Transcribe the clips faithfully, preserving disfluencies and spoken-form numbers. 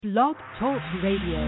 Blog Talk Radio.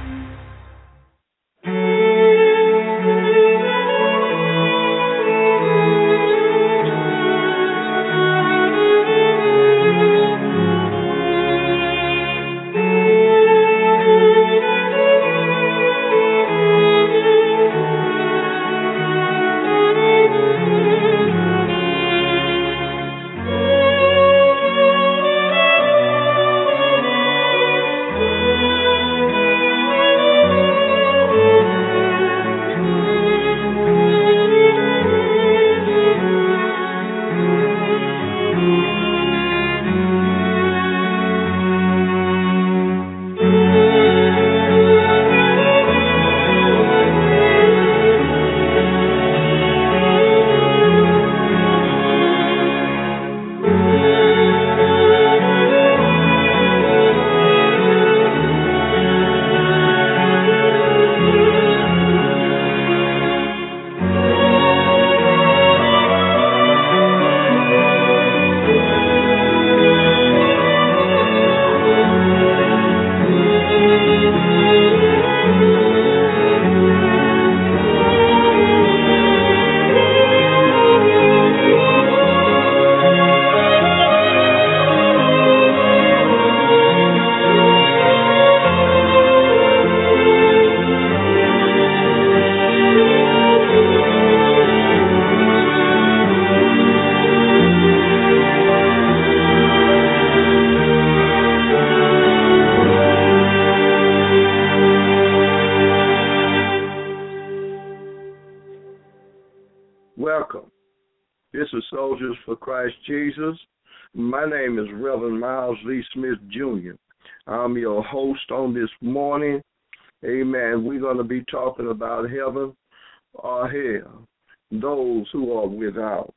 Welcome. This is Soldiers for Christ Jesus. My name is Reverend Miles Lee Smith, Junior I'm your host on this morning. Amen. We're going to be talking about heaven or hell, those who are without.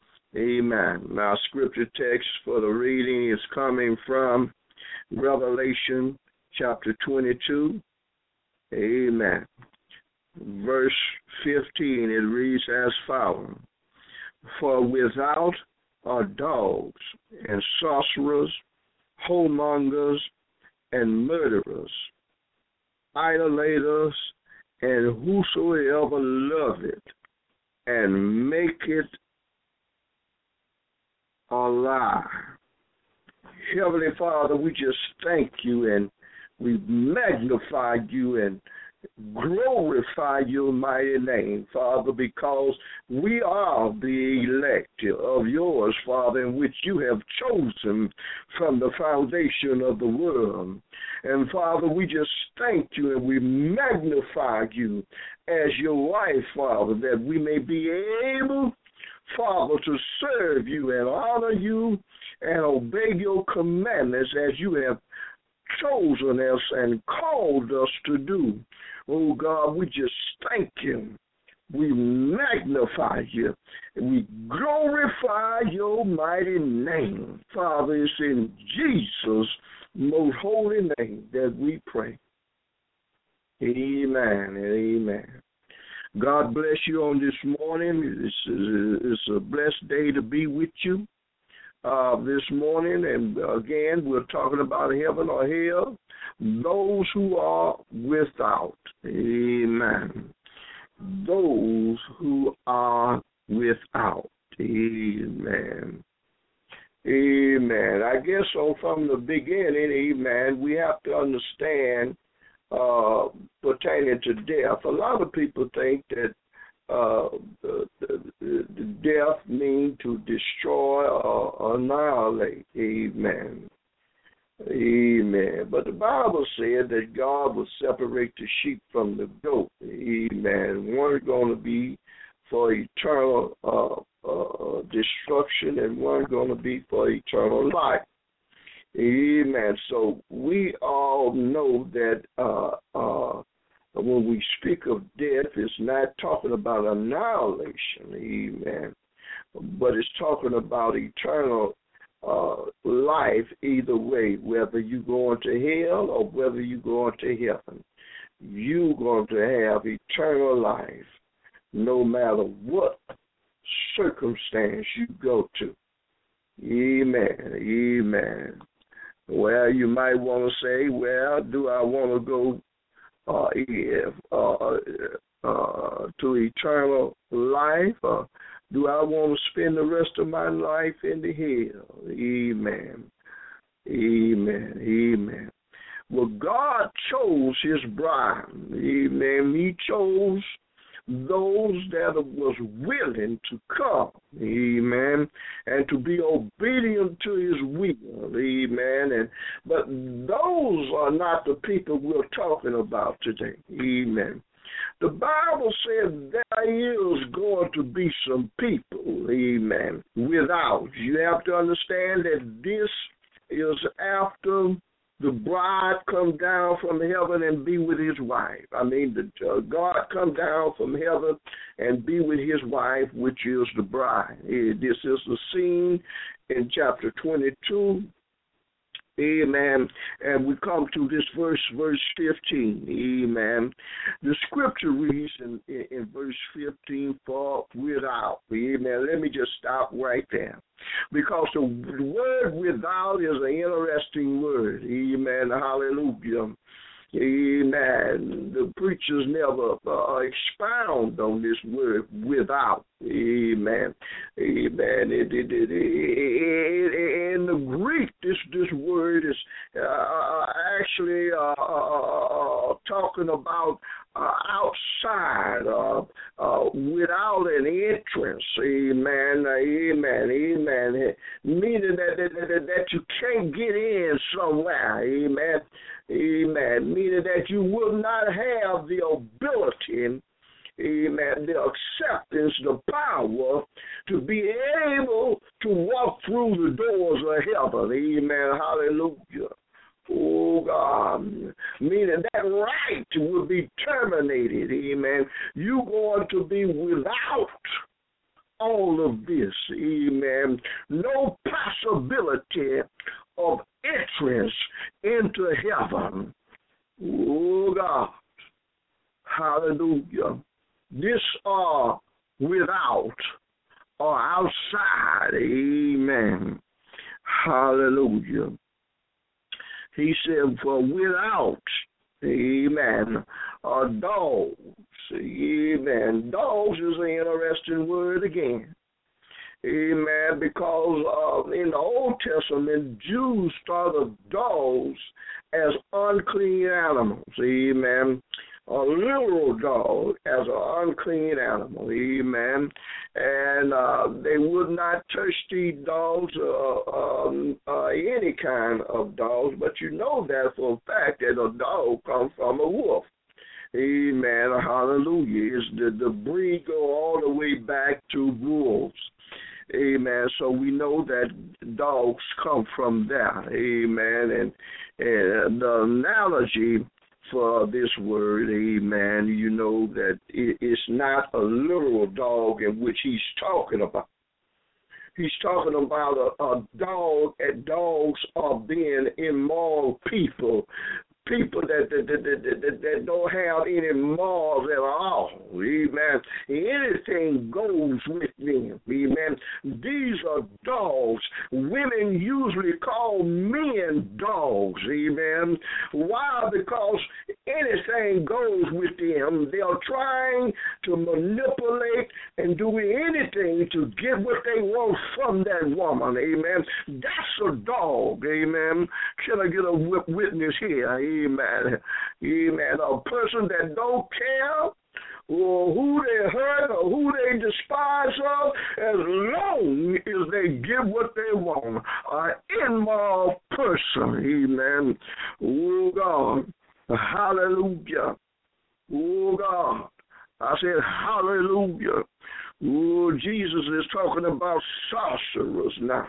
Amen. Our scripture text for the reading is coming from Revelation chapter twenty-two. Amen. Verse fifteen, it reads as follows: For without are dogs, and sorcerers, whoremongers, and murderers, idolaters, and whosoever loveth and make it a lie. Heavenly Father, we just thank you and we magnify you and glorify your mighty name, Father, because we are the elect of yours, Father, in which you have chosen from the foundation of the world. And, Father, we just thank you and we magnify you as your wife, Father, that we may be able, Father, to serve you and honor you and obey your commandments as you have chosen us and called us to do. Oh, God, we just thank you. We magnify you. And we glorify your mighty name. Father, it's in Jesus' most holy name that we pray. Amen and amen. God bless you on this morning. It's a, it's a blessed day to be with you uh, this morning. And again, we're talking about heaven or hell, those who are without. Amen. Those who are without. Amen. Amen. I guess so from the beginning, amen, we have to understand uh, pertaining to death. A lot of people think that uh, the, the, the death means to destroy or annihilate. Amen. Amen. But the Bible said that God will separate the sheep from the goat. Amen. One is going to be for eternal uh, uh, destruction, and one is going to be for eternal life. Amen. So we all know that uh, uh, when we speak of death, it's not talking about annihilation. Amen. But it's talking about eternal Uh, life either way, whether you going to hell or whether you going to heaven. You're going to have eternal life no matter what circumstance you go to. Amen. Amen. Well, you might want to say, well, do I want to go uh, if, uh, uh, to eternal life, or do I want to spend the rest of my life in the hell? Amen. Amen. Amen. Well, God chose his bride. Amen. He chose those that was willing to come, amen, and to be obedient to his will, amen. And but those are not the people we're talking about today, amen. The Bible says there is going to be some people, amen, without. You have to understand that this is after the bride come down from heaven and be with his wife. I mean, the, uh, God come down from heaven and be with his wife, which is the bride. This is the scene in chapter twenty-two. Amen. And we come to this verse, verse fifteen. Amen. The scripture reads in, in, in verse fifteen, for without. Amen. Let me just stop right there. Because the word without is an interesting word. Amen. Hallelujah. Amen. The preachers never uh, expound on this word without. Amen. Amen. It, it, it, it, in the Greek, this this word is uh, actually uh, uh, talking about uh, outside, uh, uh, without an entrance. Amen. Amen. Amen. Meaning that, that, that, that you can't get in somewhere. Amen. Amen. Meaning that you will not have the ability, amen, the acceptance, the power to be able to walk through the doors of heaven. Amen. Hallelujah. Oh, God. Meaning that right will be terminated. Amen. You're going to be without all of this. Amen. No possibility of entrance into heaven. Oh, God. Hallelujah. This are without or outside. Amen. Hallelujah. He said, for without, amen, are dogs. Amen. Dogs is an interesting word again. Amen. Because uh, in the Old Testament, Jews thought of dogs as unclean animals. Amen. A literal dog as an unclean animal. Amen. And uh, they would not touch these dogs, uh, um, uh, any kind of dogs, but you know that for a fact that a dog comes from a wolf. Amen. Hallelujah. It's the, the breed go all the way back to wolves. Amen. So we know that dogs come from there. Amen. And, and the analogy for this word, amen, you know that it, it's not a literal dog in which he's talking about. He's talking about a, a dog, and dogs are being immoral people. People that that, that, that, that that don't have any morals at all. Amen. Anything goes with them. Amen. These are dogs. Women usually call men dogs. Amen. Why? Because anything goes with them. They're trying to manipulate and do anything to get what they want from that woman. Amen. That's a dog. Amen. Can I get a witness here? Amen. Amen. A person that don't care or who they hurt or who they despise of, as long as they get what they want. An immoral person. Amen. Oh, God. Hallelujah. Oh, God. I said hallelujah. Oh, Jesus is talking about sorcerers now.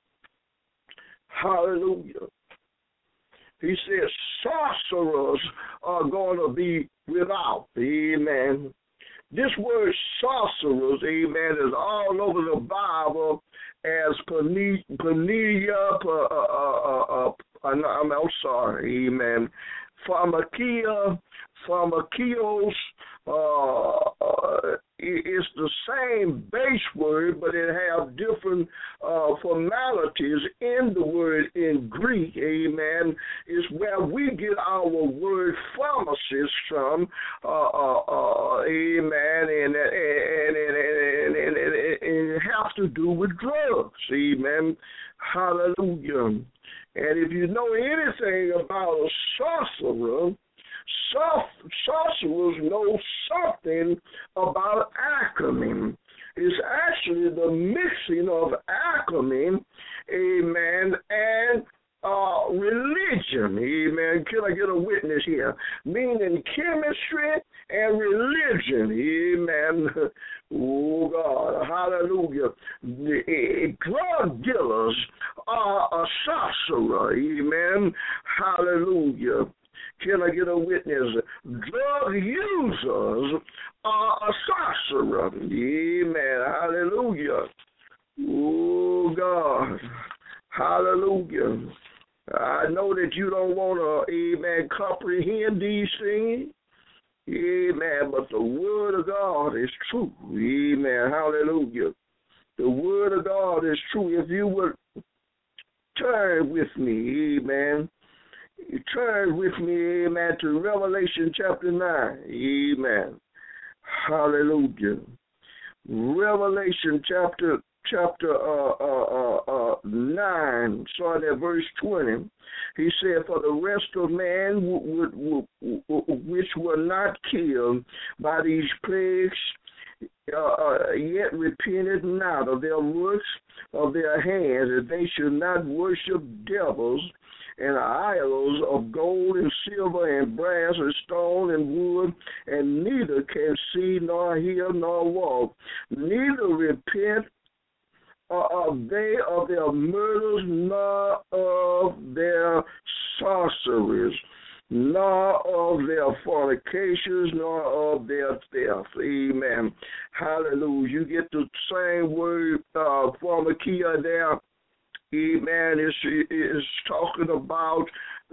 Hallelujah. He says sorcerers are going to be without. Amen. This word sorcerers, amen, is all over the Bible as Penia, I'm, I'm sorry, amen. Pharmakia, pharmakios, uh, uh, it's the same base word, but it has different uh, formalities in the word in Greek, amen. Is where we get our word pharmacist from, uh, uh, uh, amen, and, and, and, and, and, and, and it has to do with drugs, amen. Hallelujah. And if you know anything about a sorcerer, sorcerers know something about alchemy. It's actually the mixing of alchemy, amen, and uh, religion, amen. Can I get a witness here? Meaning chemistry and religion, amen. Oh, God, hallelujah. The, uh, drug dealers are a sorcerer, amen. Hallelujah. Can I get a witness? Drug users are a sorcerer. Amen. Hallelujah. Oh, God. Hallelujah. I know that you don't want to, amen, comprehend these things. Amen. But the word of God is true. Amen. Hallelujah. The word of God is true. If you would turn with me, amen. Turn with me, amen, to Revelation chapter nine. Amen. Hallelujah. Revelation chapter chapter uh, uh, uh, uh, nine, starting at verse twenty. He said, for the rest of man w- w- w- which were not killed by these plagues, uh, uh, yet repented not of their works of their hands, that they should not worship devils and idols of gold and silver and brass and stone and wood, and neither can see nor hear nor walk, neither repent uh, of they of their murders, nor of their sorceries, nor of their fornications, nor of their theft. Amen. Hallelujah. You get the same word, uh, pharmakia there. Amen. It's, it's talking about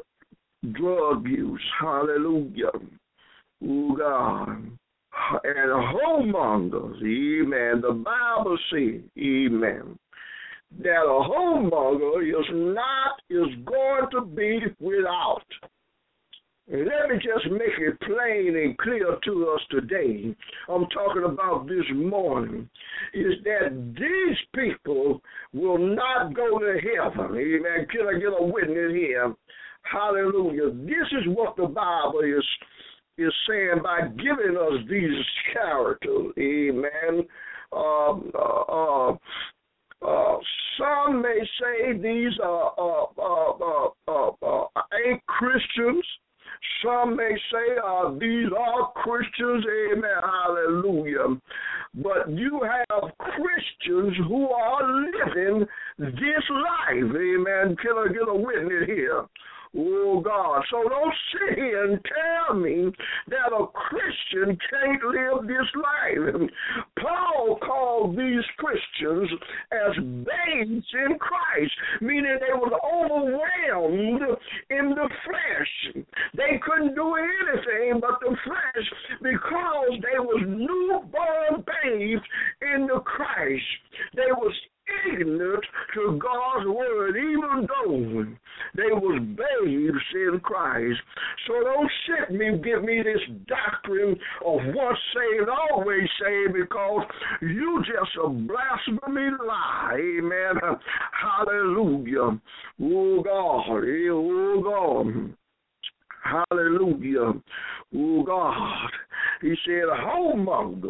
drug use. Hallelujah. Oh, God. And homemongers. Amen. The Bible says, amen, that a homemonger is not, is going to be without. And let me just make it plain and clear to us today. I'm talking about this morning, is that these people will not go to heaven. Amen. Can I get a witness here? Hallelujah. This is what the Bible is, is saying by giving us these characters. Amen. Um, uh, uh, Uh, some may say these are uh, uh, uh, uh, uh, ain't Christians. Some may say uh, these are Christians. Amen. Hallelujah. But you have Christians who are living this life. Amen. Can I get a witness here? Oh, God. So don't sit here and tell me that a Christian can't live this life. Paul called these Christians as babes in Christ, meaning they were overwhelmed in the flesh. They couldn't do anything but the flesh because they was newborn babes in the Christ. They was ignorant to God's word, even though they was babes in Christ. So don't sit me and give me this doctrine of once saved, always saved, because you just a blasphemy lie. Amen. Hallelujah. Oh, God. Oh, God. Hallelujah. Oh, God. He said, homemongers.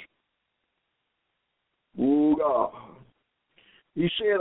Oh, God. He said,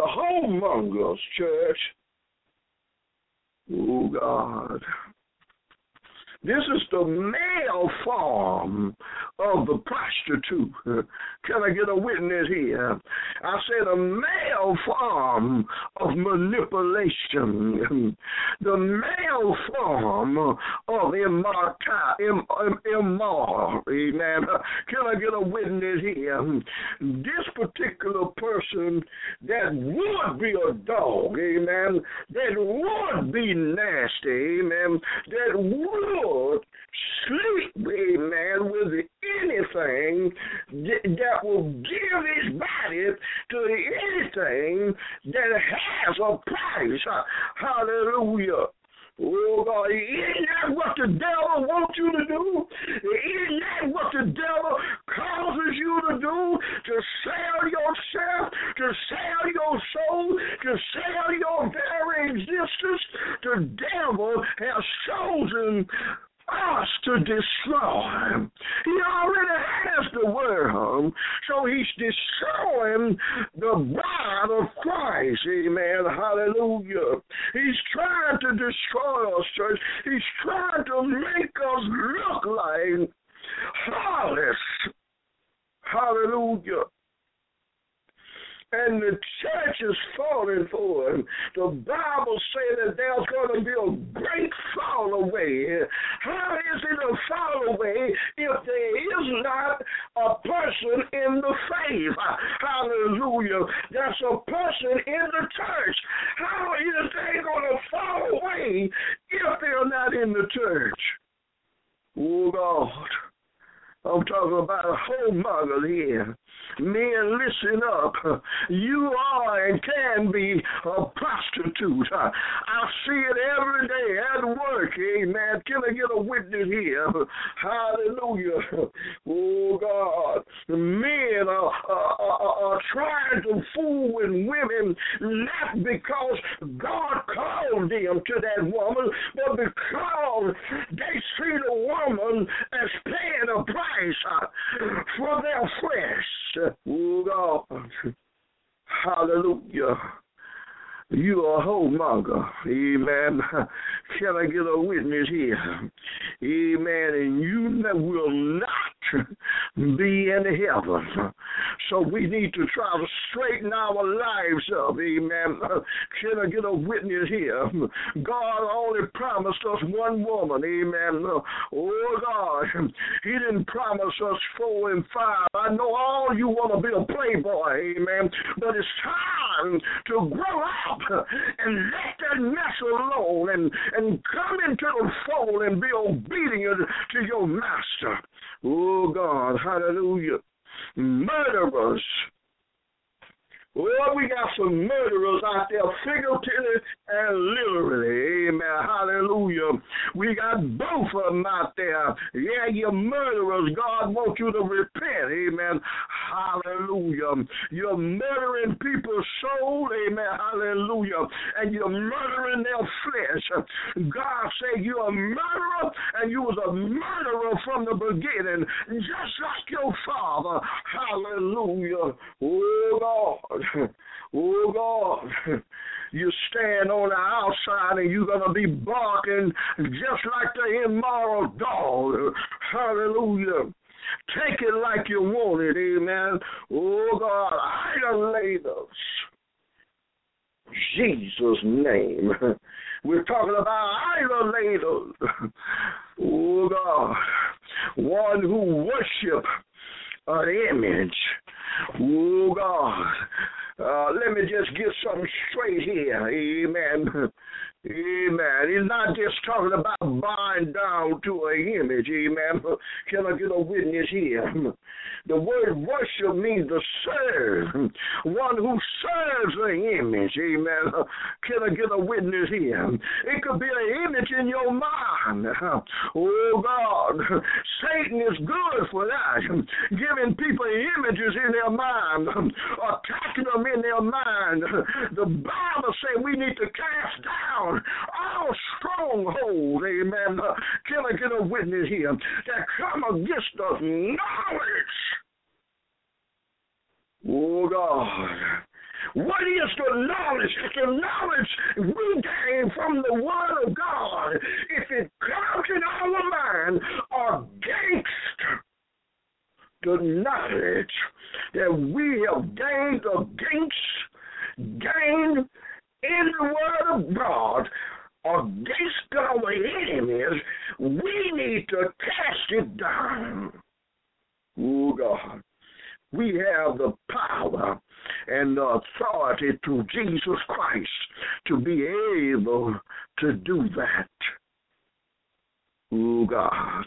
homemongers, church. Oh, God. This is the male form of the prostitute. Can I get a witness here? I said a male form of manipulation. The male form of immortal, im, im, immoral. Amen. Can I get a witness here? This particular person that would be a dog, amen, that would be nasty, amen, that would sleep, amen, with anything that will give his body to anything that has a price. Hallelujah. Oh, God, isn't that what the devil wants you to do? Isn't that what the devil causes you to do? To sell yourself, to sell your soul, to sell your very existence? The devil has chosen us to destroy. He already has the world, so he's destroying the bride of Christ. Amen. Hallelujah. He's trying to destroy us, church. He's trying to make us look like harlots. Hallelujah. And the church is falling for him. The Bible says that there's going to be a great fall away. How is it a fall away if there is not a person in the faith? Hallelujah. There's a person in the church. How is they going to fall away if they're not in the church? Oh, God. I'm talking about a whoremonger here. Men, listen up. You are and can be a prostitute. I see it every day at work. Amen. Can I get a witness here? Hallelujah. Oh, God. Men are, are, are trying to fool with women, not because God called them to that woman, but because they see the woman as paying a price for their flesh. Oh, God. Hallelujah. You are a whoremonger. Amen. Can I get a witness here? Amen. And you will not be in heaven. So we need to try to straighten our lives up. Amen. Can I get a witness here? God only promised us one woman. Amen. Oh, God. He didn't promise us four and five. I know all you want to be a playboy. Amen. But it's time to grow up and let that mess alone and, and come into the fold and be obedient to your master. Oh, God, hallelujah. Murderers. Well, we got some murderers out there, figuratively and literally. Amen. Hallelujah. We got both of them out there. Yeah, you're murderers. God wants you to repent. Amen. Hallelujah. You're murdering people's soul. Amen. Hallelujah. And you're murdering their flesh. God said you're a murderer, and you was a murderer from the beginning, just like your father. Hallelujah. Oh, God. Oh, God, you stand on the outside and you're going to be barking just like the immoral dog. Hallelujah. Take it like you want it, amen. Oh, God, idolaters. Jesus' name. We're talking about idolaters. Oh, God, one who worship an image. Oh, God. Uh, let me just get something straight here. Amen. Amen. He's not just talking about bowing down to an image. Amen. Can I get a witness here? The word worship means to serve. One who serves an image. Amen. Can I get a witness here? It could be an image in your mind. Oh, God. Satan is good for that. Giving people images in their mind. Attacking them in their mind. The Bible says we need to cast down all strongholds, amen. Can I get a witness here that come against us knowledge? Oh, God. What is the knowledge? The knowledge we gain from the Word of God. If it comes in our we have gained against, gained in the word of God against our enemies, we need to cast it down. Oh, God. We have the power and the authority through Jesus Christ to be able to do that. Oh, God.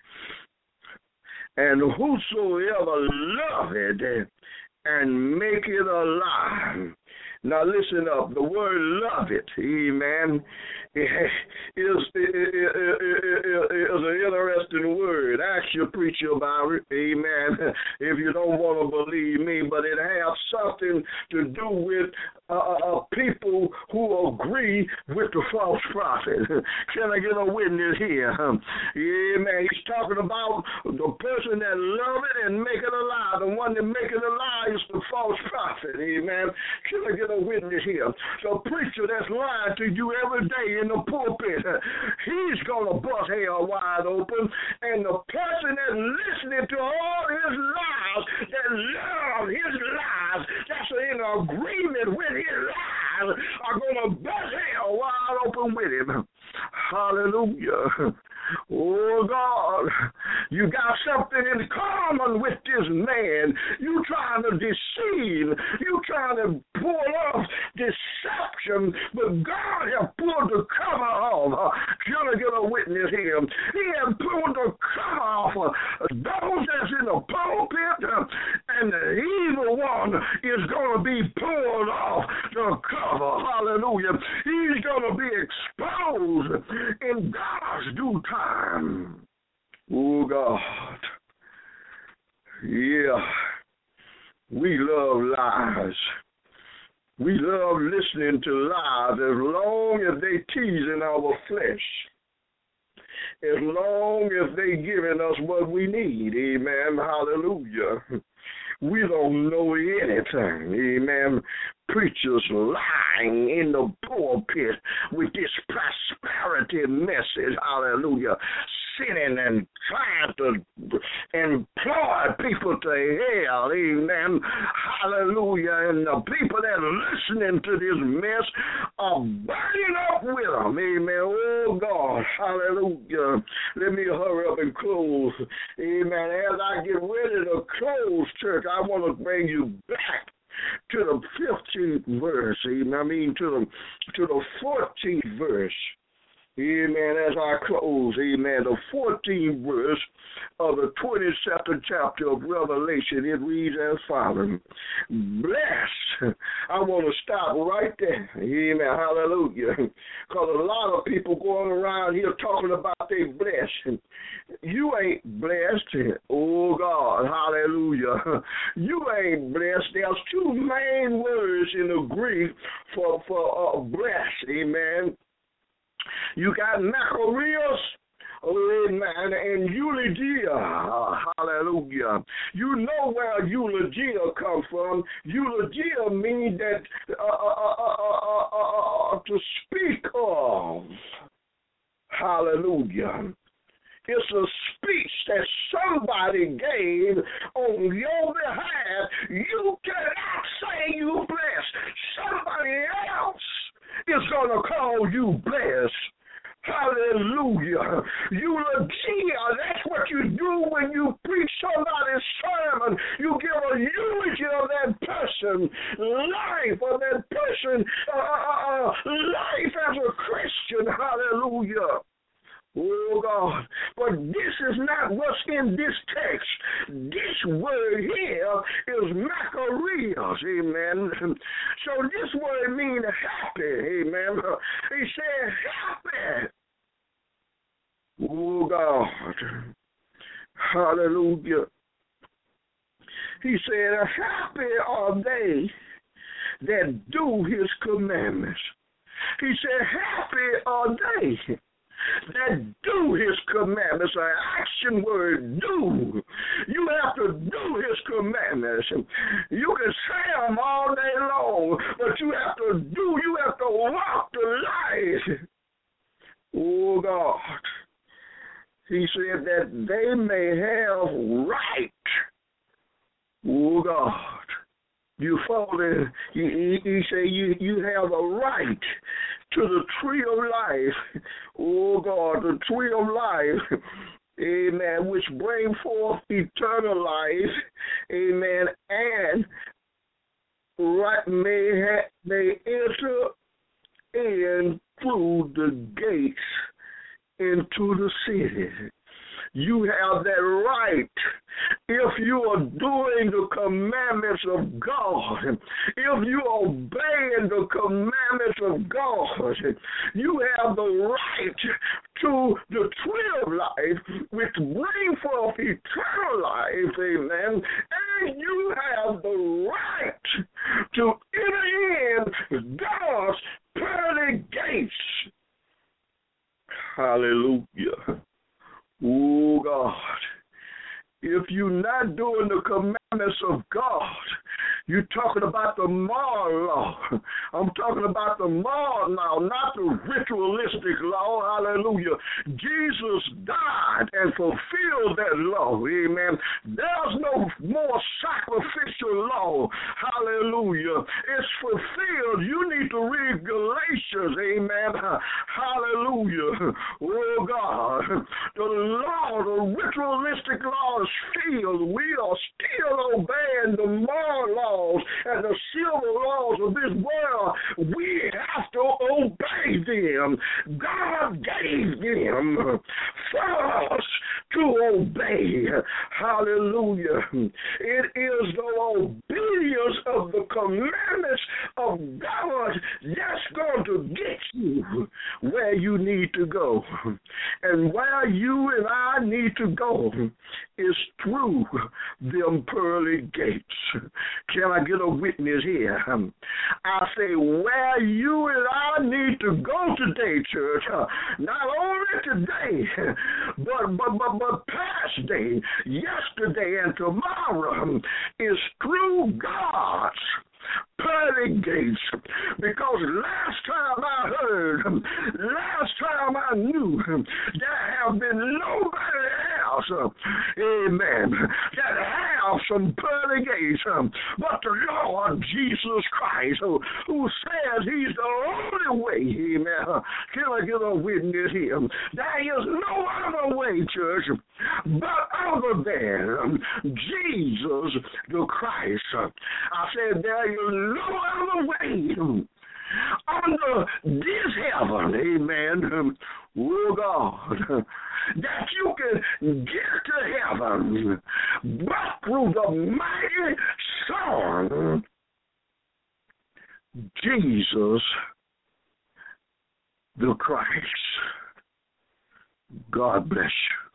And whosoever loveth and make it alive. Now listen up. The word love it, amen, is, is, is, is an interesting word. Ask your preacher about it, amen, if you don't want to believe me, but it has something to do with uh, uh, people who agree with the false prophet. Can I get a witness here? Amen. He's talking about the person that love it and make it alive. The one that make it alive is the false prophet, amen. Can I get a witness here? The preacher that's lying to you every day in the pulpit, he's going to bust hell wide open, and the person that's listening to all his lies, that love his lies, that's in agreement with his lies, are going to bust hell wide open with him. Hallelujah. Oh, God, you got something in common with this man. You trying to deceive. You trying to pull off deception, but God has pulled the cover off. Can I get a witness here? He has pulled the cover off those that's in the pulpit, and the evil one is going to be pulled off the cover. Hallelujah. He's going to be exposed in God's due time. Oh, God. Yeah. We love lies. We love listening to lies as long as they teasing our flesh. As long as they giving us what we need. Amen. Hallelujah. We don't know anything. Amen. Preachers lying in the pulpit with this prosperity message. Hallelujah. Sinning and trying to employ people to hell. Amen. Hallelujah. And the people that are listening to this mess are burning up with them. Amen. Oh, God. Hallelujah. Let me hurry up and close. Amen. As I get ready to close, church, I want to bring you back to the fifteenth verse, amen. I mean to the to the fourteenth verse. Amen. As I close, amen. The fourteenth verse of the twenty-second chapter of Revelation, it reads as follows. Blessed. I want to stop right there. Amen. Hallelujah. Because a lot of people going around here talking about they blessed. You ain't blessed. Oh, God. Hallelujah. You ain't blessed. There's two main words in the Greek for, for uh, blessed. Amen. You got Macarius, amen, and eulogia, hallelujah. You know where eulogia comes from. Eulogia means that uh, uh, uh, uh, uh, to speak of, hallelujah. It's a speech that somebody gave on your behalf. You cannot say you blessed. Somebody else is going to call you blessed. Hallelujah. Eulogia, that's what you do when you preach somebody's sermon. You give a eulogy of that person, life of that person, uh, uh, life as a Christian. Hallelujah. Oh, God. But this is not what's in this text. This word here is Macarius, amen. So this word means happy, amen. He said happy. Oh, God. Hallelujah. He said, happy are they that do his commandments. He said, happy are they that do his commandments, an action word, do. You have to do his commandments. You can say them all day long, but you have to do, you have to walk the life. Oh, God. He said that they may have right. Oh, God. You fall in, he, he, he say you, you have a right to the tree of life. Oh, God, the tree of life. Amen, which bring forth eternal life. Amen, and right may, ha- may enter in through the gates into the city. You have that right if you are doing the commandments of God. If you are obeying the commandments of God, you have the right to the tree of life, which bring forth eternal life, amen. And you have the right to enter in God's pearly gates. Hallelujah. Oh, God, if you're not doing the commandments of God, you're talking about the moral law. I'm talking about the moral law, not the ritualistic law. Hallelujah. Jesus died and fulfilled that law. Amen. There's no more sacrificial law. Hallelujah. It's fulfilled. You need to read Galatians. Amen. Hallelujah. Oh, God. The law, the ritualistic law is filled. We are still obeying the moral law and the civil laws of this world. We have to obey them. God gave them for us to obey. Hallelujah. It is the obedience of the commandments of God that's going to get you where you need to go. And where you and I need to go is through them pearly gates. Can I get a witness here? I say, where you and I need to go today, church, not only today, but but but, but past day, yesterday and tomorrow, is through God's pearly gates. Because last time I heard, last time I knew, there have been nobody else, amen, that have some pearly gates but the Lord Jesus Christ, who, who says he's the only way, amen. Can I get a witness here? There is no other way, church, but other than Jesus the Christ. I said there is no other way under this heaven, amen, oh God, that you can get to heaven but through the mighty Son, Jesus the Christ. God bless you.